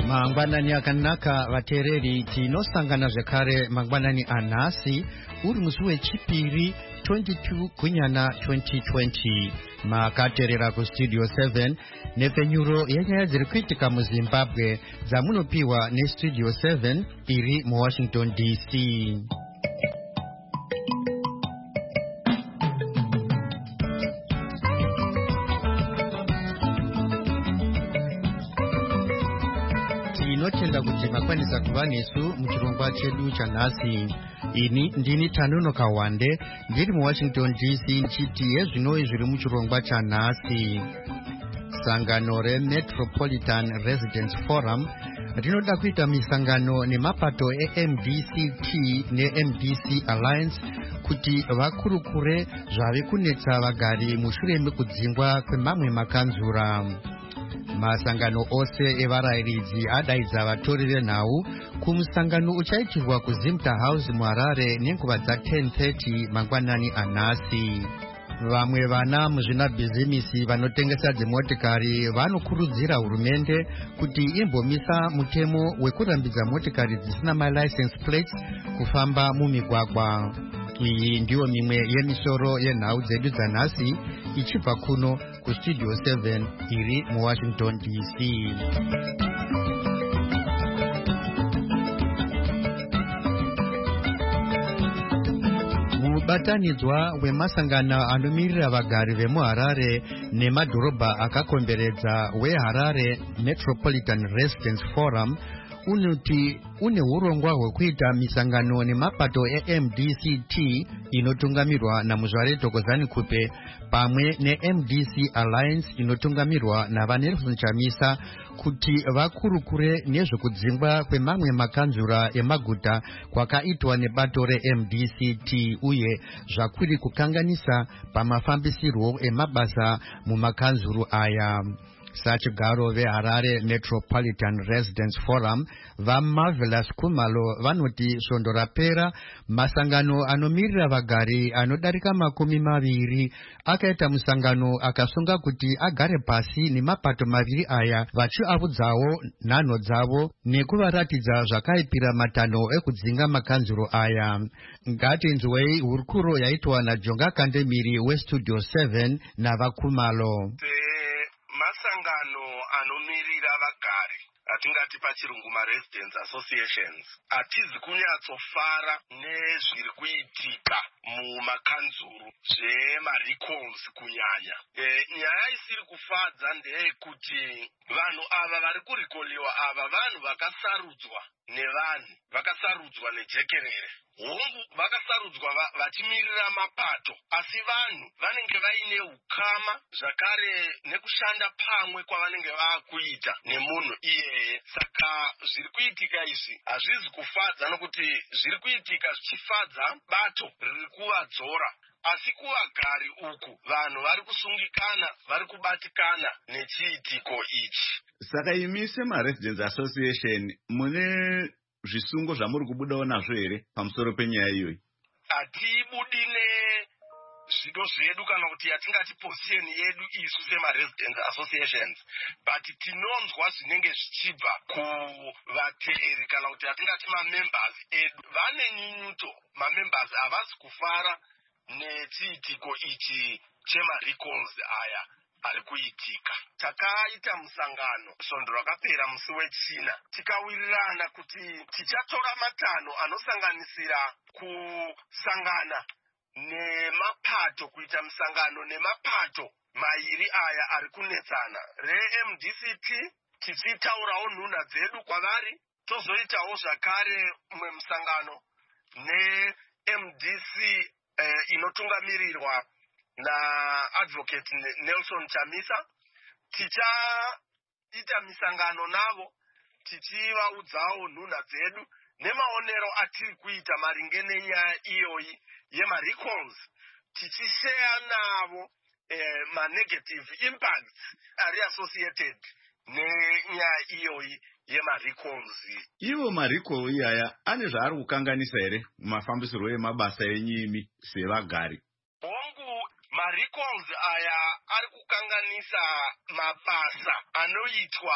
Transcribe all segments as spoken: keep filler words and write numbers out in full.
Mangwanani akanaka vatereri tinosangana zvekare mangwanani anhasi uri musi wechipiri twenty-two kunyana twenty twenty. Makaterera kustudio seven nepfenyuro yenyaya dziri kuitika muZimbabwe dzamunopiwa nestudio seven iri muWashington D C. Tinotenda kuti makwanisa kuva nesu muchirongwa chedu chanhasi. Ini ndini Tanuno Kawande ndiri muWashington D C chiti yezvinoi zviri muchirongwa chanhasi. Sangano reMetropolitan Residents Forum rinoda kuita misangano nemapato eM D C T neM D C Alliance kuti vakurukure zvave kunetsa vagari mushure mekudzingwa kwemamwe makanzura. Masangano ose evarayiridzi adaidza vatori venhau kumusangano uchaitirwa kuZimta House muHarare nenguva dza10 thirty mangwanani anhasi. Vamwe vana muzvinabhizimisi vanotengesa dzimotikari vanokurudzira hurumende kuti imbomisa mutemo wekurambidza motikari dzisina malicense plates kufamba mumigwagwa. Iyi ndiyo mimwe yemisoro yenhau dzedu dzanhasi ichibva kuno kustudio seven iri muWashington D C. Mubatanidzwa wemasangano anomirira vagari vemuHarare nemadhorobha akakomberedza weHarare Metropolitan Residents Forum unuti une urongwa hwekuita misangano nemapato eM D C T inotungamirwa naMuzvare Thokozani Kupe pamwe neM D C Alliance inotungamirwa naVaNelson Chamisa kuti vakurukure nezvekudzingwa kwemamwe makanzura emaguta kwakaitwa nebato reM D C T uye zvakwiri kukanganisa pamafambisirwo emabasa mumakanzuru aya. Sachigaro veHarare Metropolitan Residents Forum vaMarvelous Kumalo vanoti svondo rapera masangano anomirira vagari anodarika makumi maviri akaita musangano akasunga kuti agare pasi nemapato maviri aya vachiavudzawo nhano dzavo nekuvaratidza zvakaipira matanho ekudzinga makanzuro aya. Ngatinzwei hurukuro yaitwa naJonga Kandemiri westudio seven navaKumalo. Masangano anomirira vagari atingati pachirungu maresidents associations atizi kunyatsofara nezviri kuitika mumakanzuru zvemarecalls kunyanya. E, nyaya isiri kufadza ndeyekuti vanhu ava vari kurikoliwa ava vanhu vakasarudzwa nevanhu vakasarudzwa nejekerere hongu vakasarudzwa vachimirira mapato asi vanhu vanenge vaine ukama zvakare nekushanda pamwe kwavanenge vakuita nemunhu iyeye. Saka zviri kuitika izvi hazvizi kufadza nokuti zviri kuitika zvichifadza bato riri kuvadzora asi kuvagari uku vanhu vari kusungikana vari kubatikana nechiitiko ichi. Saka imi semaresidents association mune zvisungo zvamuri kubudawo nazvo here pamusoro penyaya iyoyi? Hatibudi nezvido zvedu kana kuti yatingati position yedu isu semaresidents associations, but tinonzwa zvinenge zvichibva kuvateri kana kuti yatingati mamembers edu. Vane nyunyuto, mamembers havasi kufara nechiitiko ichi chemarecalls aya ari kuitika. Takaita musangano svondo rakapera musi wechina tikawirirana kuti tichatora matanho anosanganisira kusangana nemapato kuita musangano nemapato mairi aya ari kunetsana reM D C T tichitaurawo nhuna dzedu kwavari, tozoitawo zvakare mumwe musangano neM D C eh, inotungamirirwa naadvocate Nelson Chamisa. Tichaita misangano navo tichivaudzawo nhuna dzedu nemaonero atiri kuita maringe nenyaya iyoyi yemarecalls, tichisheya navo eh, manegative impacts ari associated nenyaya iyoyi yemarecalls. Iwo marecall iyaya ane zvaari kukanganisa here mumafambisirwo emabasa enyimi sevagari? Hongu marecalls aya ari kukanganisa mabasa anoitwa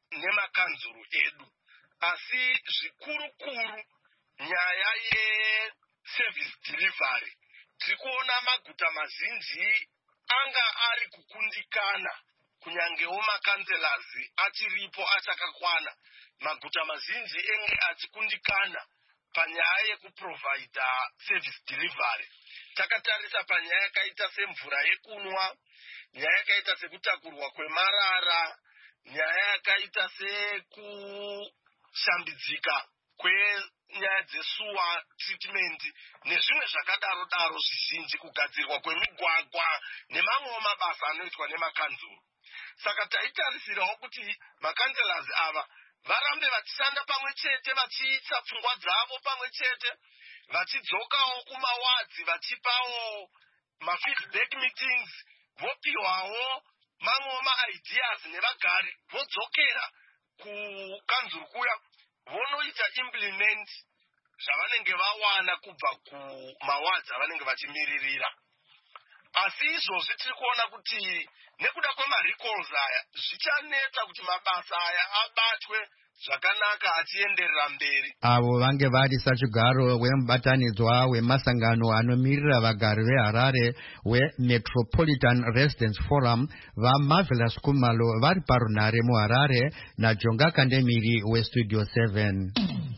nemakanzuru edu. Asi zvikuru-kuru nyaya yeservice delivery, tikuona maguta mazhinji anga ari kukundikana, kunyangewo makanselas achiripo achakakwana. Maguta mazhinji enge achikundikana panyaya yekuprovida service delivery. Takatarisa panyaya yakaita semvura yekunwa, nyaya yakaita sekutakurwa kwemarara, nyaya yakaita sekushambidzika kwenyaya dzesuwa treatment nezvimwe zvakadaro daro zvizhinji, kugadzirwa kwemigwagwa nemamwewo mabasa anoitwa nemakanzuru. Saka taitarisirawo kuti makanselas ava varambe vachishanda pamwe chete, vachiisa pfungwa dzavo pamwe chete, vachidzokawo kumawadzi vachipawo mafeedback meetings, vopiwawo mamwewo maideas nevagari, vodzokera kukanzuru kuya vonoita implement zvavanenge vawana kubva kumawadzi avanenge vachimiririra. Asi izvozvi tiri kuona kuti nekuda kwemarecalls aya zvichanetsa kuti mabasa aya abatwe zvakanaka achienderera mberi. Avo vange vari sachigaro wemubatanidzwa wemasangano anomirira vagari veHarare weMetropolitan Residents Forum vaMarvelous Kumalo vari parunhare muHarare naJonga Kandemiri weStudio seven.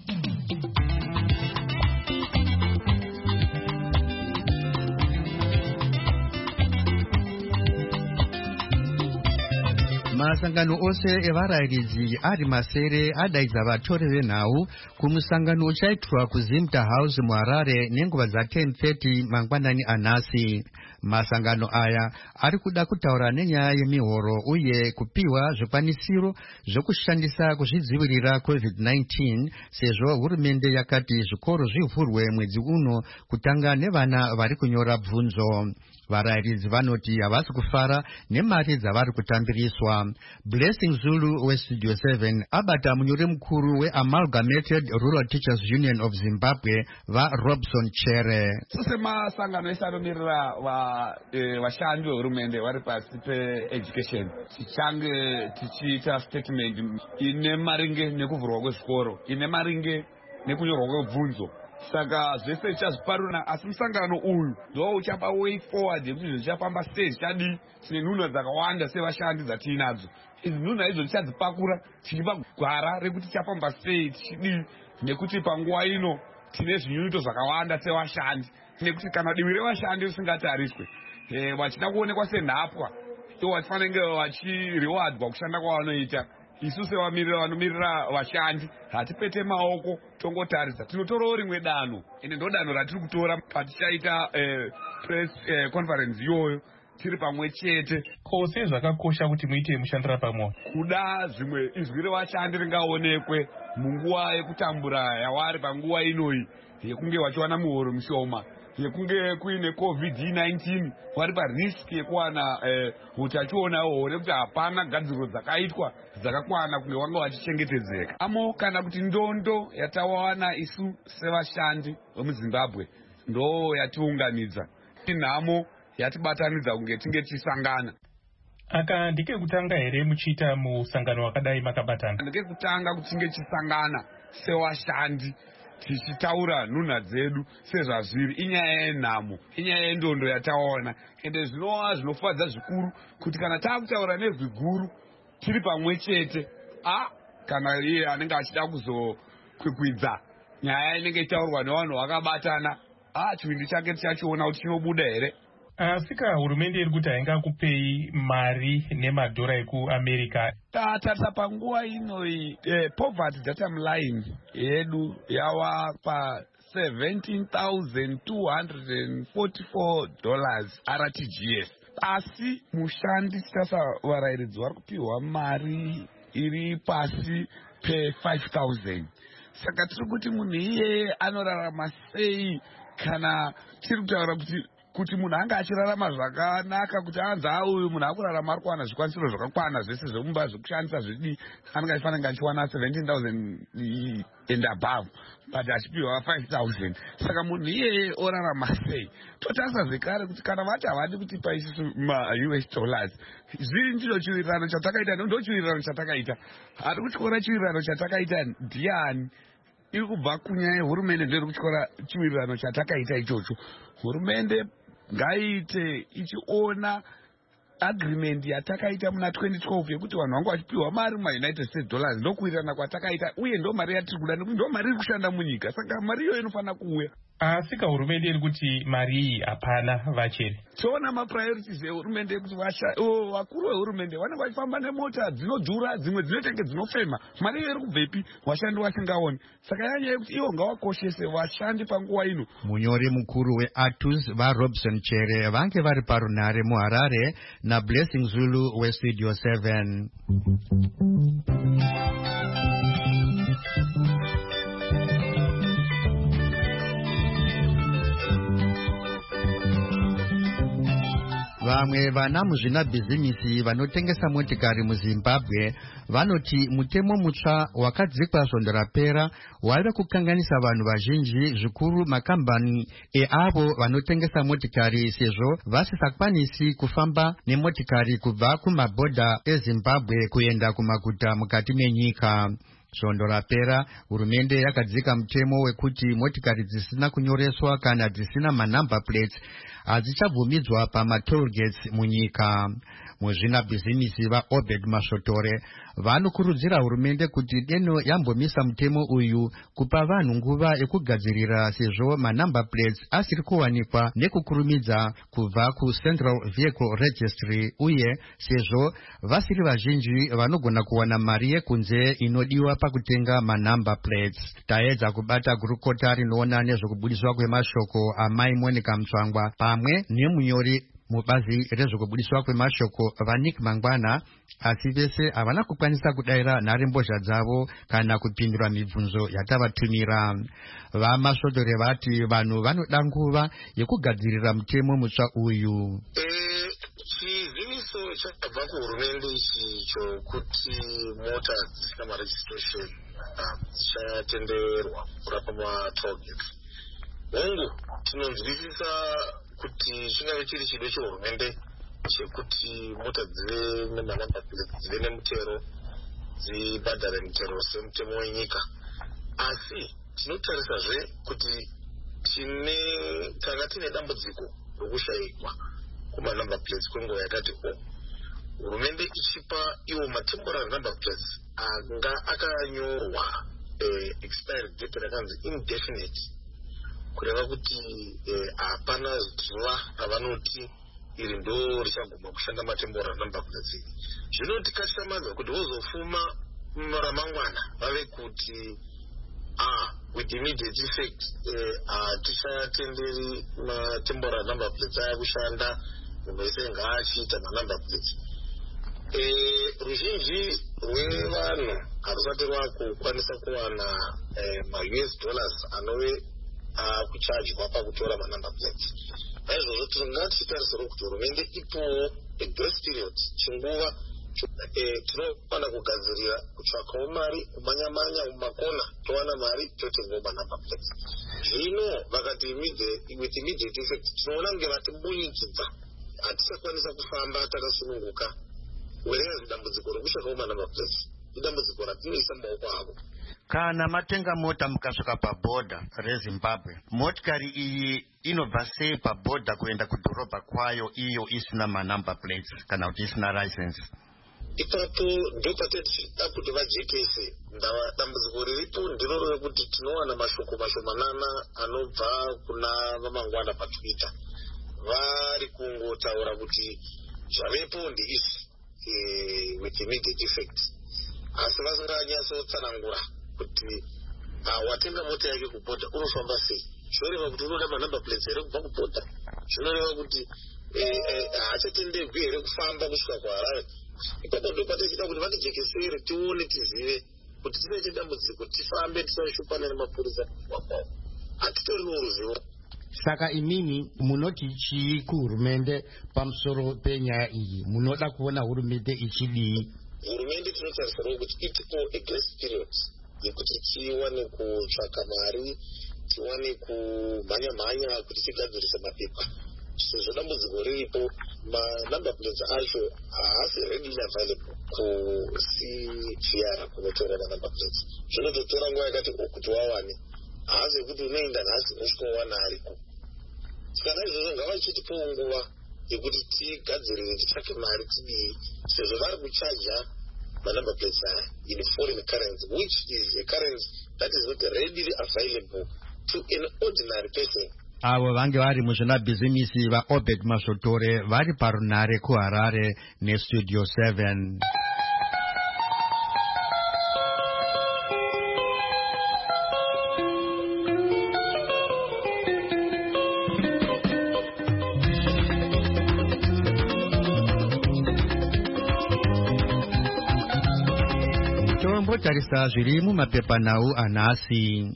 Masangano ose evarayiridzi ari masere adaidza vatori venhau kumusangano uchaitwa kuZimta House muHarare nenguva dza10 thirty mangwanani anhasi. Masangano aya ari kuda kutaura nenyaya yemihoro uye kupiwa zvikwanisiro zvokushandisa kuzvidzivirira covid nineteen, sezvo hurumende yakati zvikoro zvivhurwe mwedzi uno kutanga nevana vari kunyora bvunzo. Varayiridzi vanoti havasi kufara nemari dzavari kutambiriswa. Blessing Zulu weStudio seven abata munyori mukuru weAmalgamated Rural Teachers Union of Zimbabwe vaRobson Chere. Semasangano ese anomirira vashandi vehurumende vari pasi peeducation, tichange tichiita statement ine maringe nekuvhurwa kwezvikoro, ine maringe nekunyorwa kwebvunzo. Saka zvese tichazviparura, asi musangano uyu ndo uchapa way forward yekuti zvichafamba stage chadi. Tine nhunha dzakawanda sevashandi dzatiinadzo. Idzi nhunha idzo tichadzipakura tichipa gwara rekuti tichafamba stage tichidii, nekuti panguva ino tine zvinyunyuto zvakawanda sevashandi, nekuti kana divi revashandi risingatariswe vachida kuonekwa senhapwa, ivo vachifanenge vachirewardwa kushanda kwavanoita. Isu sevamirira vanomirira vashandi hatipete maoko tongotarisa, tinotorawo rimwe danho, ende ndo danho ratiri kutora patichaita eh, press eh, conference iyoyo tiri pamwe chete. Kose zvakakosha kuti muite mushandira pamwe, kuda zvimwe izwi revashandi ringaonekwe munguva yekutambura yavari panguva inoyi yekunge vachiwana muhoro mushoma, yekunge kuine covid nineteen, vari pariski yekuwana utachiona nekuti hapana gadziro dzakaitwa dzakakwana kunge vanga vachichengetedzeka. Amo kana kuti ndondo yatawana isu sevashandi vemuZimbabwe ndo yatiunganidza, inhamo yatibatanidza kunge tinge tichisangana. Aka ndike kutanga here muchiita musangano wakadai makabatana? Ndike kutanga kuti tinge tichisangana sevashandi tichitaura nhunha dzedu sezvazviri. Inyaya yenhamo, inyaya yendondo yataona, ende zvinova zvinofadza zvikuru kuti kana taakutaura nezviguru tiri pamwe chete, a kana iye anenge achida kuzokwikwidza nyaya inenge itaurwa nevanhu vakabatana, a chivindi chake tichachiona kuti chinobuda here. Asika hurumende iri kuti haingakupei mari nemadhora ekuAmerica. Tatarisa panguva inoyi eh, poverty datum line yedu yava pa seventeen thousand two hundred forty-four dollars R T G S. Asi mushandi titasa varayiridzi vari kupiwa mari iri pasi pe five thousand. Saka tiri kuti munhu iye anorarama sei kana tiri kutaura kuti kuti munhu anga achirarama zvakanaka, kuti anzi auyu munhu akurarama ari kuwana zvikwanisiro zvakakwana zvese zvemumba zvekushandisa zvidii, anga achifanira achiwana seventeen thousand and above but achipiwa five thousand. Saka munhu iyeye orarama sei? Totarisa zvekare kuti kana vati havadi kutipa isusu ma-U S dollars, zviri ndicho chiwirirano chatakaita, ndo chiwirirano chatakaita. Ari kutyora chiwirirano chatakaita ndiani? Iri kubva kunyaya yehurumende, ndiri kutyora chiwirirano chatakaita ichocho. Hurumende ngaiite ichiona agreement yatakaita muna twenty twelve yekuti vanhu vangu vachipiwa mari muma-United States dollars, ndokuwirirana kwatakaita, uye ndo mari yatiri kuda, ndo mari iri kushanda munyika. Saka mari iyoyo inofanira kuuya. Asi hurumende iri kuti mari iyi hapana vacheri. Toona mapriorities ehurumende kuti vakuru vehurumende vanenge vachifamba nemota dzinodhura, dzimwe dzinotenge dzinofema. Mari iyo iri kubvepi? Vashandi vasingaoni. Saka yanyaya yekuti ivo ngavakoshese vashandi panguva ino. Munyori mukuru weAtus vaRobson Chere vange vari parunhare muHarare naBlessing Zulu weStudio seven. Vamwe vana muzvinabhizimisi vanotengesa motikari muZimbabwe vanoti mutemo mutsva wakadzikwa svondo rapera waiva kukanganisa vanhu vazhinji, zvikuru makambani eavo vanotengesa motikari, sezvo vasisakwanisi kufamba nemotikari kubva kumabhodha eZimbabwe kuenda kumaguta mukati menyika. Svondo rapera hurumende yakadzika mutemo wekuti motikari dzisina kunyoreswa kana dzisina manumber plates hadzichabvumidzwa pamatoll gates munyika. Muzvinabhizimisi vaObed Masvotore vanokurudzira hurumende kuti deno yambomisa mutemo uyu kupa vanhu nguva yekugadzirira, sezvo manumber plates asiri kuwanikwa nekukurumidza kubva kuCentral Vehicle Registry, uye sezvo vasiri vazhinji vanogona kuwana mari yekunze inodiwa pakutenga manumber plates. Taedza kubata gurukota rinoona nezvekubudiswa kwemashoko amai Monica Mutsvangwa pamwe nemunyori mubazi rezvekubudiswa kwemashoko vaNick Mangwana, asi vese havana kukwanisa kudayira nharembozha dzavo kana kupindura mibvunzo yatavatumira. VaMasvotore vati vanhu vanoda nguva yekugadzirira mutemo mutsva uyu. Chizimiso chakabva kuhurumende ichi chokuti mota dzisina maregistration dzichatenderwa kurapa matoll gates. Hongu tinonzwisisa kuti chingave chiri chido chehurumende chekuti mota dzive nemanumber plates, dzive nemutero, dzibhadhare mutero semutemo wenyika. Asi tinotarisazve kuti tine tanga tine dambudziko rokushayikwa kumanumber plates kwenguva yakati o. Hurumende ichipa iwo matemporary number plates anga akanyorwa eh, expired date rakanzi indefinite, kureva kuti hapana eh, zuva ravanoti iri ndo richaguma kushanda matemporary number plates. Zvinotikatyamadza kuti vozofuma ramangwana vave kuti ah with immediate effect hatichatenderi uh, matemporary number plates aya kushanda, munhu wese ngaachiita manumber plates. Eh, ruzhinji rwevanhu harusati rwakukwanisa kuwana eh, ma-U S dollars anove akuchajwa pakutora manumber plates. Naizvozvo tingatichitarisira kuti hurumende ipowo grace period, chinguva eh, tinofana kugadzirira kutsvakawo mari, kumanya-manya mumakona towana mari totengawo manumber plates. Zvino vakati with immediate effect tinoona nge vatimbonyikidza, hatisakwanisa kufamba takasununguka. Whereas dambudziko rokushakawo manumber plates idambudziko ratinoisa mumaoko avo. Kana matenga mota mukasvika pabhodha reZimbabwe, motikari iyi inobva sei pabhodha kuenda kudhorobha kwayo iyo isina manumber plates kana kuti isina license? Ipapo ndo patida kuti vajekese. Dambudziko riripo ndiro rekuti tinowana mashoko mashomanana anobva kuna vamangwana paTwitter vari kungotaura kuti zvavepo ndeizvi eh, with immediate effect, asi vasinganyatsotsanangura kuti watenga mota yake kubhodha unofamba sei. Zvinoreva kuti unoda manumber plates here kubva kubhodha, zvinoreva kuti haachatenderwi here kufamba kusvika kuHarare. Ipapo ndo patichida kuti vatijekesere tione tizive kuti tisaite dambudziko tifambe tisashupana nemapurisa kwakwavo. Hatitorino ruzivo. Saka imini munoti chii kuhurumende pamusoro penyaya iyi? Munoda kuona hurumende ichidii? Hurumende tinotarisirawo kuti itipo a grace period yekuti tiwane kutsvaka mari, tiwane kumhanya-mhanya kuti tigadzirise mapepa. Sezvo dambudziko riripo, manumber plates acho haasi readily available kuC G R kunotora manumber plates. Zvinototora nguva yakati kuti wawane, haasi yekuti unoenda nhasi unosvika wawana ariko. Saka naizvozvo ngavachitipowo nguva yekuti tigadzirire, titsvake mari tidii, sezvo vari kuchaja manumber plates aya in foreign currency, which is a currency that is not readily available to an ordinary person. Avo vange vari muzvinabhizimisi vaObed Masotore vari parunare kuHarare neStudio seven. Tarisa zviri mumapepanhau anhasi.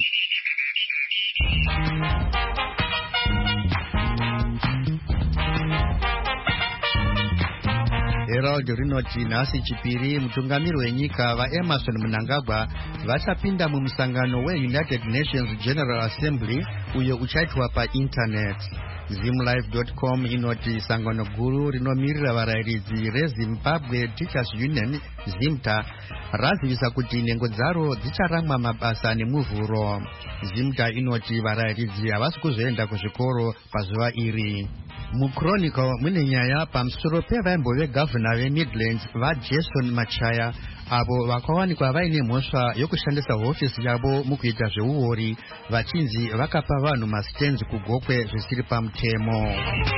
Herald rinoti nhasi chipiri mutungamiri wenyika vaEmerson Mnangagwa vachapinda mumusangano weUnited Nations General Assembly uyo uchaitwa painternet. Zimlife dot com inoti sangano guru rinomirira varayiridzi reZimbabwe Teachers Union ZIMTA razivisa kuti nhengo dzaro dzicharamwa mabasa nemuvhuro. ZIMTA inoti varayiridzi havasi kuzoenda kuzvikoro pazuva iri. MuChronicle mune nyaya pamusoro pevaimbove gavhana veMidlands vaJason Machaya avo vakawanikwa vaine mhosva yokushandisa hofisi yavo mukuita zveuori vachinzi vakapa vanhu masitens kugokwe zvisiri pamutemo.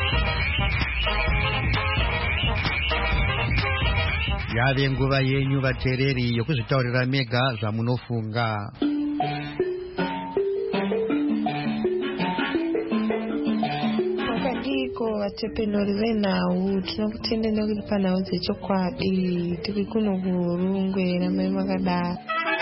Yave nguva yenyu vateereri yokuzvitaurira mega zvamunofunga. Vatepenori venhau tinokutendera kuti panhau dzechokwadi tiri kuno kuRungwe ramai makadaro.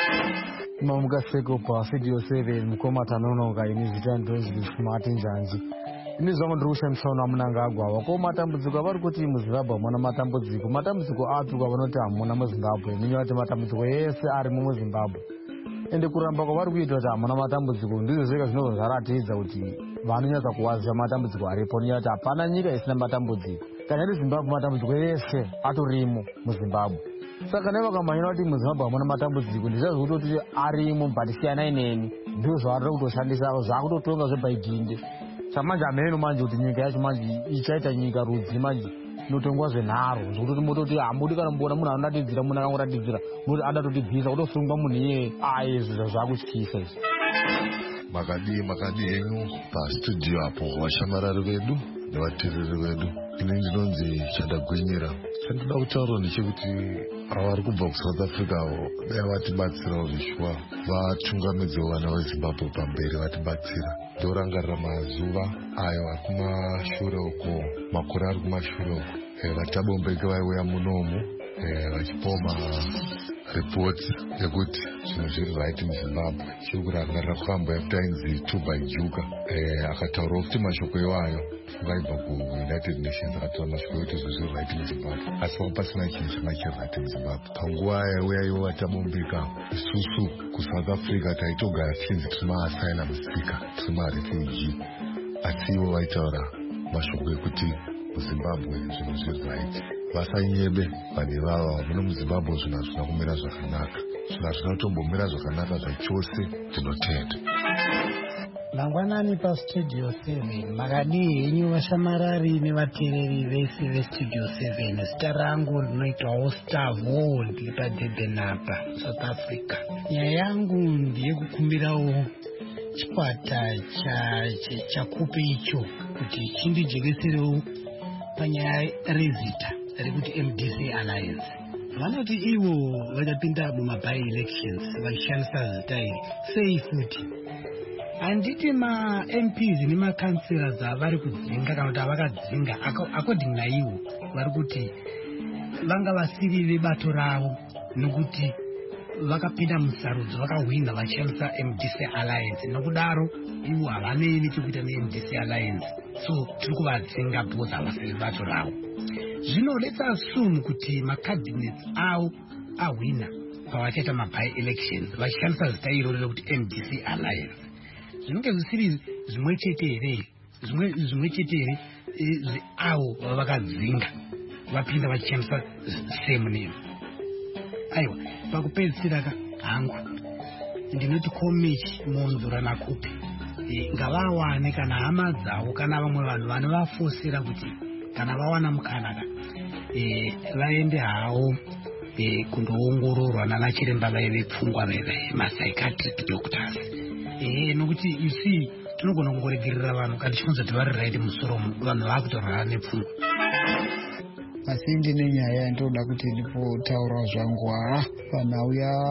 Mamukaseko paStudio seven mukoma tanonoka ini zita ndonzi Smart Njanji. Ini zvangu ndiri kushandisawo naMnangagwa wako matambudziko avari kuti muZimbabwe hamuna matambudziko. Matambudziko atsvuka vanoti hamuna muZimbabwe. Ninyati matambudziko ese ari muZimbabwe. Ende kuramba kwavari kuita kuti hamuna matambudziko ndizvo zvega zvinobva zvaratidza kuti vanonyatsa kuwaziva matambudziko aripo. Ninyati hapana nyika isina matambudziko. Kana iri Zimbabwe matambudziko ese atorimo muZimbabwe. Saka nai vakamhanyira kuti muZimbabwe hamuna matambudziko ndichazi kutoti arimo but siyanai neni. Ndizvo zvavari kutoshandisa zvakutotonga zvebaidhinde. Samanje hameno manje kuti nyika yacho manje ichaita nyika rudzi manje inotongwa zvenharo zvokuti mototi hamudi kana muona munhu anotatidzira munhu akangoratidzira noti ada totibvisa kutosungwa munhu iye aye izvo zvakutyisa izvi. Makadii makadii henyu pastudio apo vashamarari vedu nevateereri vedu. Ini ndinonzi Chandagwinyira. Chandinoda kutaura ndechekuti vari kubva kuSouth Africa dai vatibatsirawo zvishwa, vatungamidzewo vana veZimbabwe pamberi vatibatsira. Ndorangarira mazuva ayo ari kumashure uko, makore ari kumashure uko. Vatabombeke vaiuya munomu vachipawo maripoti ekuti zvinhu zviri right muZimbabwe. Chikurangarira kwakamboyapita ainzi Tubaijuka akataurawo kuti mashoko iwayo vaibva kuUnited Nations akataura mashoko ekuti zvinhu zviri right muZimbabwe, asi panga pasina chinhu changa chiri right muZimbabwe. Panguva yaiuya ivo vatabombeka, isusu kuSouth Africa taitogara tichinzi tiri maasaina musika, tiri marefugee, asi ivo vaitaura mashoko ekuti muZimbabwe zvinhu zviri right. Vasanyebe vanhu ivava muno muZimbabwe zvinhu hazvina kumira zvakanaka, zvinhu hazvina kutombomira zvakanaka zvachose. Tinotenda mangwanani paStudio seven. Makadii henyu vashamarari nevateereri vese veStudio seven. Zita rangu rinoitwawo Stavo, ndiri paDurban apa South Africa. Nyaya yangu ndeyekukumbirawo chikwata chakupe icho kuti chindijekeserewo panyaya rezita rekuti M D C Alliance. Vanoti ivo vachapinda mumaby elections vachishandisa zita iri sei futi. Handiti ma-M Ps nema-councillors avari kudzinga kana kuti havakadzinga according naivo vari kuti vanga vasiri vebato ravo nokuti vakapinda musarudzo vakahwina vachishandisa M D C Alliance. Nokudaro ivo havanei nechekuita ne-M D C Alliance, so tiri kuvatsenga because havasiri bato ravo. Zvino let's assume kuti macandidate avo ahwina pavachaita maby elections vachishandisa zita iroro rekuti M D C Alliance. Zvinenge zvisiri zvimwe chete here zvimwe chete here avo vavakadzinga vapinda vachishandisa same name. Aiwa, pakupedzisira hangu ndinoti Komichi Monzura naKupe ngavawane kana hama dzavo kana vamwe vanhu vanovafosera kuti kana vawana mukanaka vaende havo kundoongororwa nana chiremba vaive pfungwa vemapsychiatric doctors. Nokuti you see tinogona kungoregerera vanhu kana chikunza kuti vari right musoro vanhu vakutorwara nepfungwa. Asi ndine nyaya yandoda kuti ndipotaura zvangu haa panhau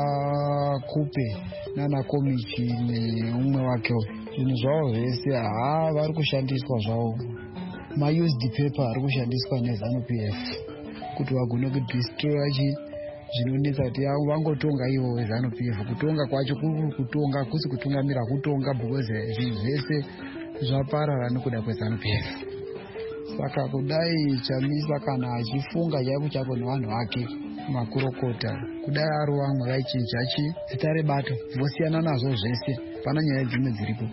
yaKupe nana Komichi neumwe wake zvinhu zvavo zvese haa vari kushandiswa zvavo maused paper ari kushandiswa neZANU P F kuti vagone kudistroya chi zvinonetsa kuti vangotonga ivo veZANU P F. Kutonga kwacho kuri kutonga kusi kutungamira kutonga because zvinhu zvese zvaparara nekuda kweZANU P F. Saka kudai Chamisa kana achifunga chaipo chaipo nevanhu vake makurokota kudai ari vamwe vaichinja chi zita rebato vosiyana nazvo zvese pana nyaya dzimwe dziripo.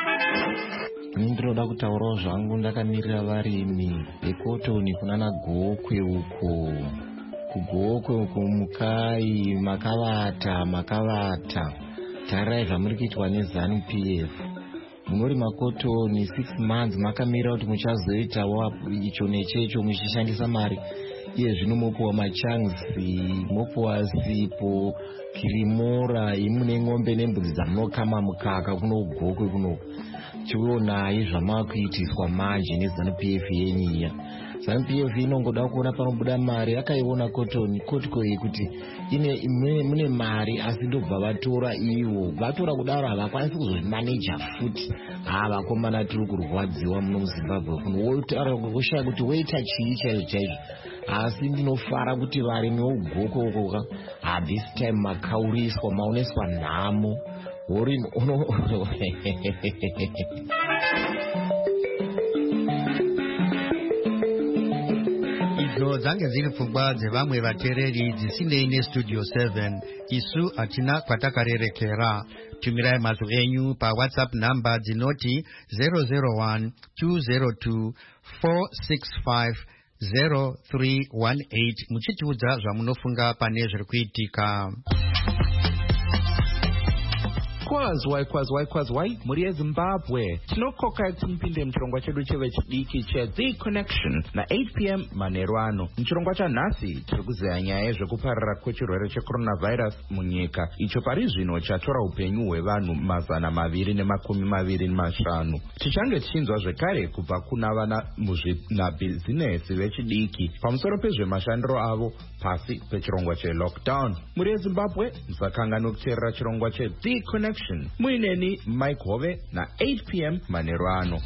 Ndinoda kutaurawo zvangu ndakamirira varimi vekotoni kunana Gokwe uko kugokwe uko mukai makavata makavata tararai zvamuri kuitwa neZANU P F. Munori makotoni six months makamira kuti muchazoitawo icho nechecho muchishandisa mari iye zvino mopuwa machanzi mopuwa sipo kirimora imune ng'ombe nembudzi dzamunokama mukaka kuno Gokwe kuno chionai zvamakuitiswa manje neZANU P F yenyiya. ZANU P F inongoda kuona panobuda mari akaiona kotoni kotiko iyi kuti ine mune mari asi ndobva vatora ivo vatora kudaro havakwanisi kuzozvimaneja futi. Ha vakomana tiri kurwadziwa muno muZimbabwe kuno wotaura kushaya kuti woita chii chaizvo chaizvo. Asi ndinofara kuti varimi vougoko uko ha this time makauriswa maoneswa nhamo horimi uno idzo dzange dziri pfungwa dzevamwe vateereri dzisinei nestudio seven. Isu hatina kwatakarerekera. Tumirai mazwi enyu pawhatsapp namba dzinoti zero zero one two zero two four six five zero three one eight muchitiudza zvamunofunga pane zviri kuitika. Kwazwai kwazwai kwazwai muri yeZimbabwe tinokoka kuti mupinde muchirongwa chedu chevechidiki cheThe Connection na eight p m manheru ano. Muchirongwa chanhasi tiri kuzeya nyaya yezvekupararira kwechirwere checoronavirus munyika icho pari zvino chatora upenyu hwevanhu mazana maviri nemakumi maviri nemashanu. Tichange tichinzwa zvekare kubva kuna vana muzvinabhizinesi vechidiki pamusoro pezvemashandiro avo pasi pechirongwa chelockdown. Muri yeZimbabwe musakanganwa kuteerera chirongwa cheThe Connection muineni Mike Hove na eight p m manheru ano.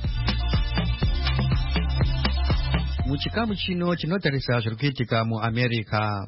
Muchikamu chino chinotarisa zviri kuitika muAmerica.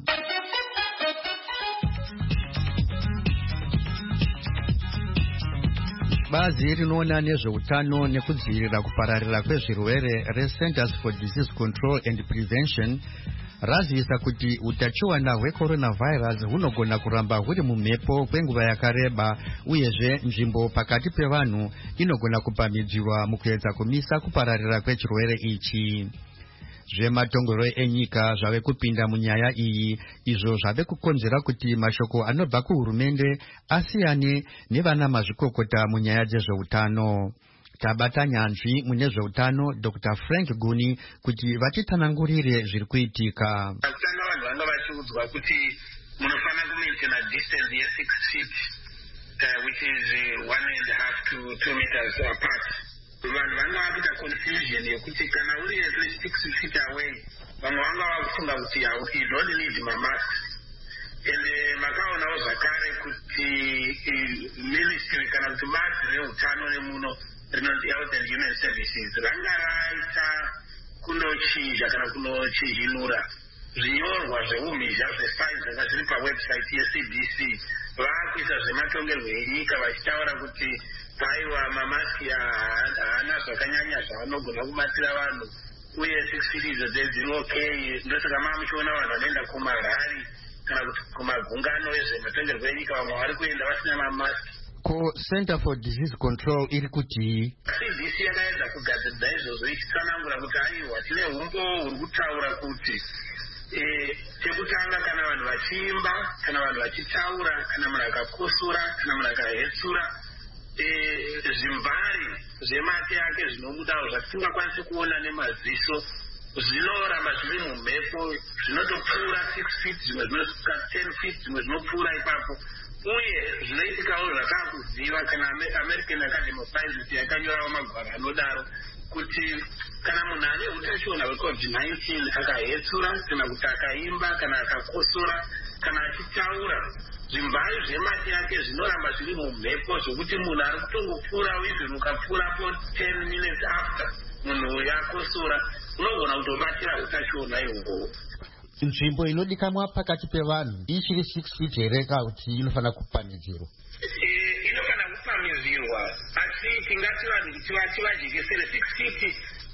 Bazi rinoona nezveutano nekudzivirira kupararira kwezvirwere reCenters for Disease Control and Prevention razivisa kuti utachiwana hwecoronavirus hunogona kuramba huri mumhepo kwenguva yakareba uyezve nzvimbo pakati pevanhu inogona kupamhidziwa mukuedza kumisa kupararira kwechirwere ichi. Zvematongero enyika zvave kupinda munyaya iyi izvo zvave kukonzera kuti mashoko anobva kuhurumende asiyane nevana mazvikokota munyaya dzezveutano. Tabata nyanzvi mune zveutano Doctor Frank Guni kuti vatitanangurire zviri kuitika. Kana vanhu vanga vachiudzwa kuti munofana kumaintaina distance ye six feet uh, which is uh, one and a half to two meters apart. Vanhu vanga vakuita confusion yekuti kana uri at least six feet away vamwe vanga vakufunga kuti you don't need my mask. And makaonawo zvakare kuti ministry kana kuti bazi reutano remuno rinonzi Health and Human Services ranga raita kunochinja kana kunochinjinura zvinyorwa zveumhizha zvescience zvanga zviri pawebsite yeC D C. Vakuita zvematongerwo enyika vachitaura kuti aiwa mamasiki haana zvakanyanya zvavanogona kubatsira vanhu uye six feet idzo dzedziri okay. Ndosaka mamuchiona vanhu vanoenda kumarari kana kuti kumagungano ezvematongerwo enyika vamwe vari kuenda vasina mamasiki. Ko Center for Disease Control iri kuti C D C yakaedza kugadzirisa izvozvo ichitsanangura kuti aiwa tine umbo huri kutaura kuti chekutanga kana vanhu vachiimba kana vanhu vachitaura kana munhu akakosora kana munhu akahetsura zvimbari zvemate ake zvinobudawo zvatisingakwanisi kuona nemaziso zvinoramba zviri mumhepo zvinotopfuura six feet zvimwe zvinosvika ten feet zvimwe zvinopfuura ipapo uye zvinoitikawo zvakakuziva kana American Academy of Sciences yakanyorawo magwaro anodaro kuti kana munhu ane utachiona hwecovid nineteen akahetsura kana kuti akaimba kana akakosora kana achitaura zvimbari zvemate yake zvinoramba zviri mumhepo zvokuti munhu ari kutongopfuura even ukapfuurapo ten minutes after munhu uyu akosora unogona kutobatira utachiona ihwohwo. Nzvimbo inodikanwa pakati pevanhu ichiri six feet here kana kuti inofanira kupamhidzirwa? Inofanira kupamhidzirwa asi tingati vanhu tivajekesere six feet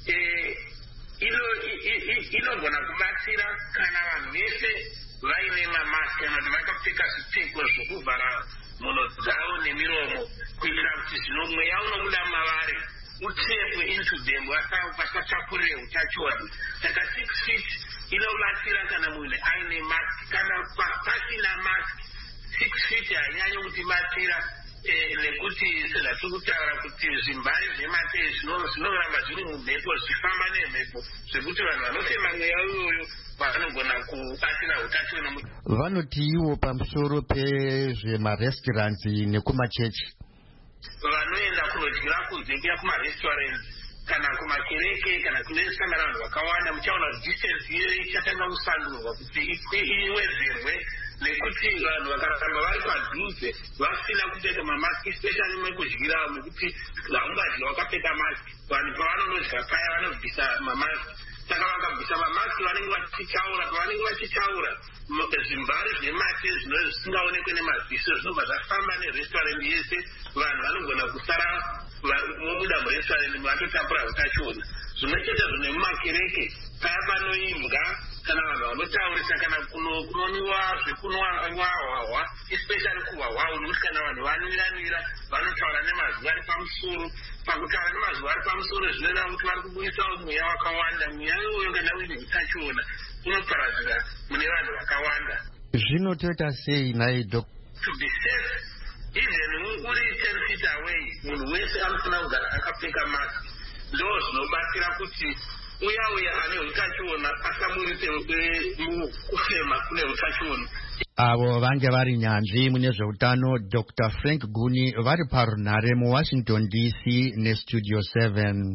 inogona kubatsira kana vanhu vese vaine mamasiki kana kuti vakapfeka zvipfeko zvokuvhara mhuno dzavo nemiromo kuitira kuti zvino mweya unobuda mavari utsepwe into them vasatapurire utachiona. Saka six feet inobatsira kana munhu aine masiki. Kana pasina masiki six feet hainyanyi kutibatsira nekuti sezvatiri kutaura kuti zvimbari zvemate zvinoramba zviri mumhepo zvichifamba nemhepo zvekuti vanhu vanofema mweya iyoyo vanogona kubatsira utachiona. Vanotiwo pamusoro pezvemarestaurants nekumachechi vanoenda kunodyira kunze kuya kumarestaurants kana kumakereke kana kunesangana vanhu vakawanda muchaona kuti distance iyo ichatanga kusandurwa kuti iwedzerwe nekuti vanhu vakaramba vari padhuze vasina kupfeka mamasiki especially mekudyira nekuti haungadyi wakapfeka masiki vanhu pavanonodya paya vanobvisa mamasiki. Saka vakabvisa mamasiki vanenge vachitaura pavanenge vachitaura zvimbari zvemate zvisingaonekwe nemaziso zvinobva zvafamba nerestaurant yese vanhu vanogona kusara vobuda murestaurant vatotapura utachiona. Zvimwe chete zvine mumakereke paya panoimbwa kana vanhu vanotaurisa kana kunoniwa zvekunwa hwahwa especially kuhwahwa nokuti kana vanhu vanwiranwira vanotaura nemazwi ari pamusoro. Pakutaura nemazwi ari pamusoro zvinoita kuti vari kubudisawo mweya wakawanda. Mweya iyoyo kana uine utachiona unoparadzira mune vanhu vakawanda. Zvino toita sei naye dok to be safe even uri ten feet away munhu wese anofanira kugara akapfeka masiki. Ndo zvinobatsira kuti uya uya ane utachiona asaburitse kufema kune utachiona. Avo vange vari nyanzvi mune zveutano Doctor Frank Guni vari parunhare muWashington D C neStudio seven.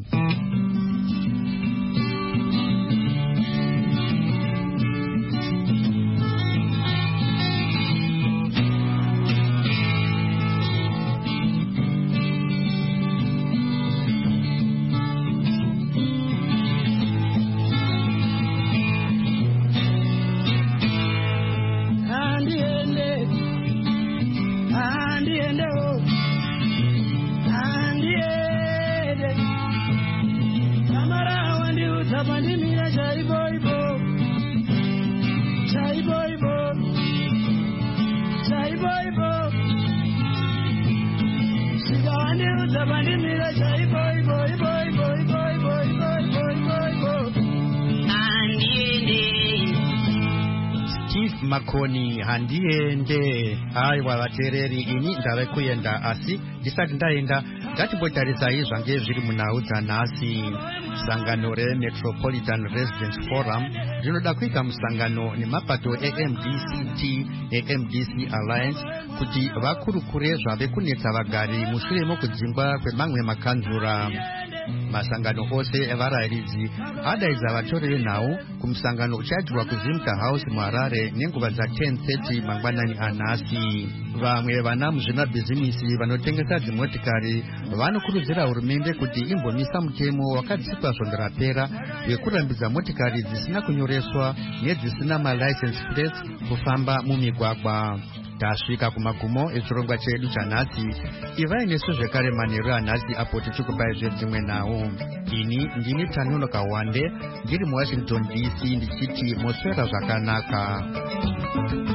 Makoni handiende. Aiwa vateereri, ini ndave kuenda asi ndisati ndaenda ngatimbotarisai zvange zviri munhau dzanhasi. Sangano reMetropolitan Residents Forum rinoda kuita musangano nemapato eM D C T neM D C Alliance kuti vakurukure zvave kunetsa vagari mushure mokudzingwa kwemamwe makanzura. Masangano ose evarayiridzi adaidza vatori venhau kumusangano uchaitirwa kuZimta House muHarare nenguva dza-ten thirty mangwanani anhasi. Vamwe vana muzvemabhizimisi vanotengesa dzimotikari vanokurudzira hurumende kuti imbomisa mutemo wakadzikwa svondo rapera wekurambidza motikari dzisina kunyoreswa nedzisina malicense plates kufamba mumigwagwa. tasvika kumagumo echirongwa chedu chanhasi. Ivai nesu zvekare manheru anhasi apo tichikupai zvedzimwe nawo. Ini ndini Tanuno Kawande ndiri muWashington D C ndichiti moswera zvakanaka.